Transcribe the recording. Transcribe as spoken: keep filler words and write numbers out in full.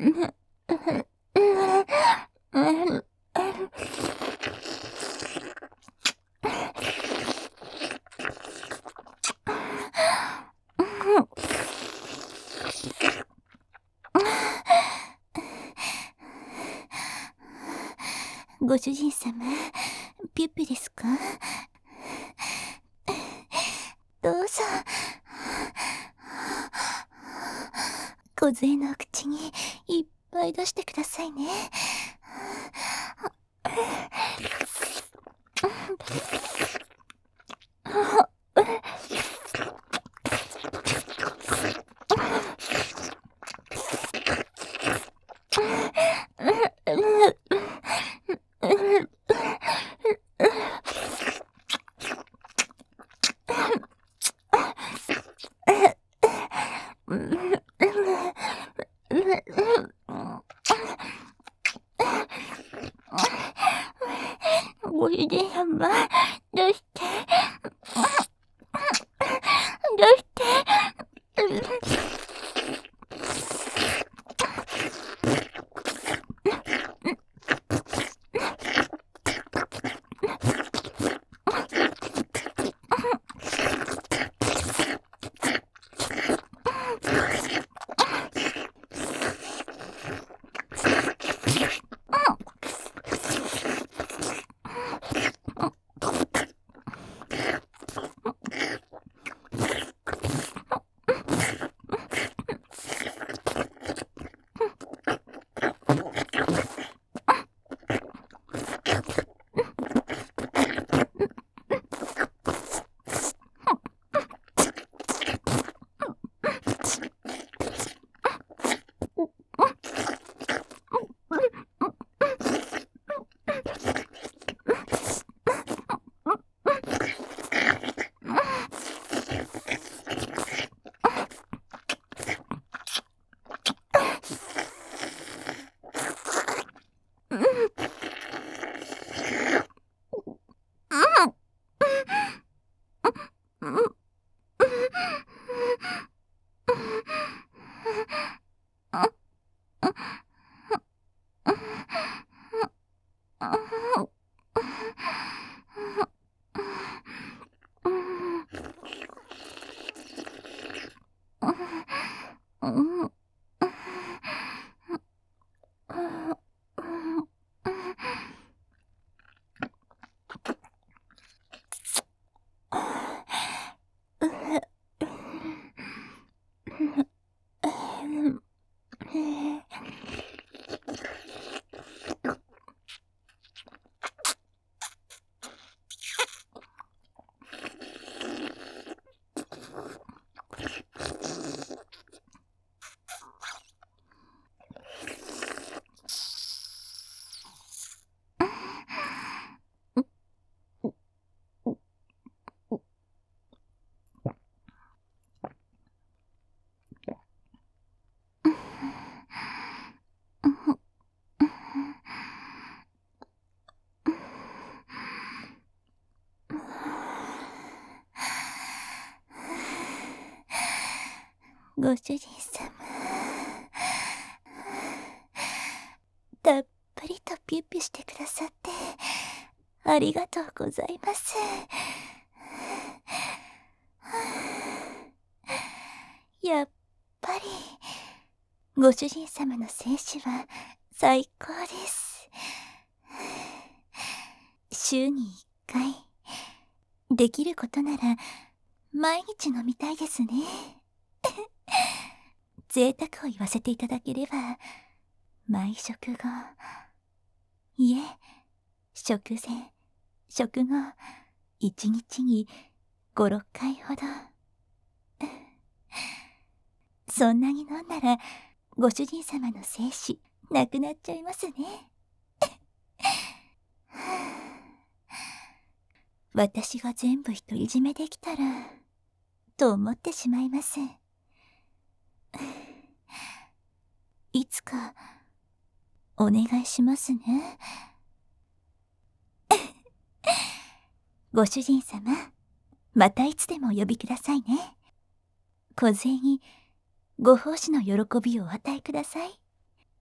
ご主人様、ピュッピですか？どうぞ。梢の口にいっぱい出してくださいね。ご主人様、どうして、どうして、ご主人様、たっぷりとピュッピュしてくださってありがとうございます。やっぱりご主人様の精子は最高です。週にいっかい、できることなら毎日飲みたいですね。贅沢を言わせていただければ、毎食後、いえ、食前、食後、一日にご、ろっかいほど。そんなに飲んだら、ご主人様の精子、なくなっちゃいますね。私が全部独り占めできたら、と思ってしまいます。いつか、お願いしますね。ご主人様、またいつでもお呼びくださいね。梢にご奉仕の喜びをお与えください。